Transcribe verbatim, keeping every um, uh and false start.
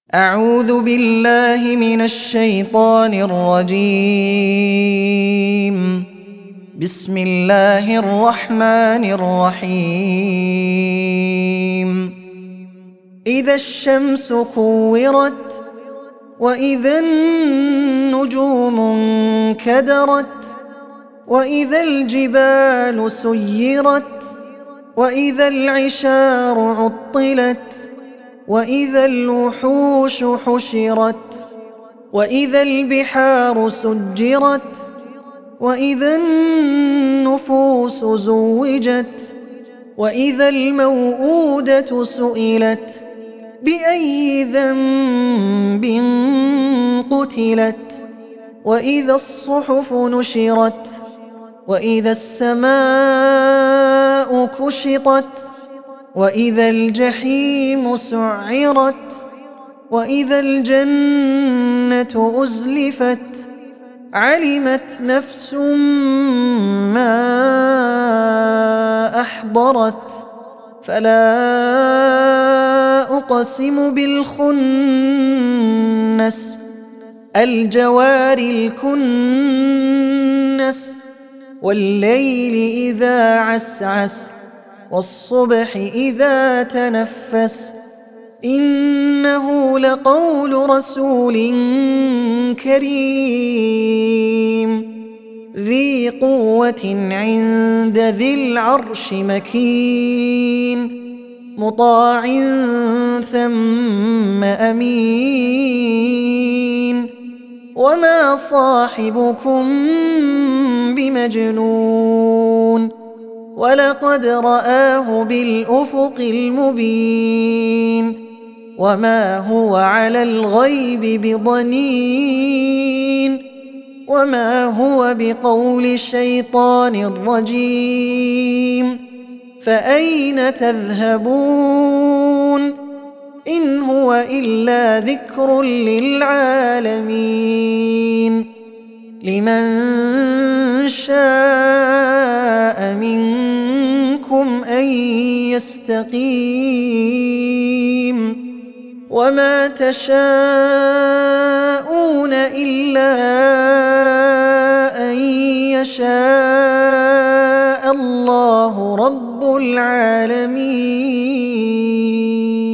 أعوذ بالله من الشيطان الرجيم. بسم الله الرحمن الرحيم. إذا الشمس كورت وإذا النجوم انكدرت وإذا الجبال سيرت وإذا العشار عطلت وإذا الوحوش حشرت وإذا البحار سجرت وإذا النفوس زوجت وإذا الموءودة سئلت بأي ذنب قتلت وإذا الصحف نشرت وإذا السماء كشطت وإذا الجحيم سعرت وإذا الجنة أزلفت علمت نفس ما أحضرت فلا أقسم بالخنس الجوار الكنس والليل إذا عسعس والصبح إذا تنفس إنه لقول رسول كريم ذي قوة عند ذي العرش مكين مطاع ثم أمين وما صاحبكم بمجنون ولقد رآه بالأفق المبين وما هو على الغيب بضنين وما هو بقول شيطان رجيم فأين تذهبون إن هو إلا ذكر للعالمين لمن شاء منكم أن يستقيم وما تشاءون إلا أن يشاء الله رب العالمين.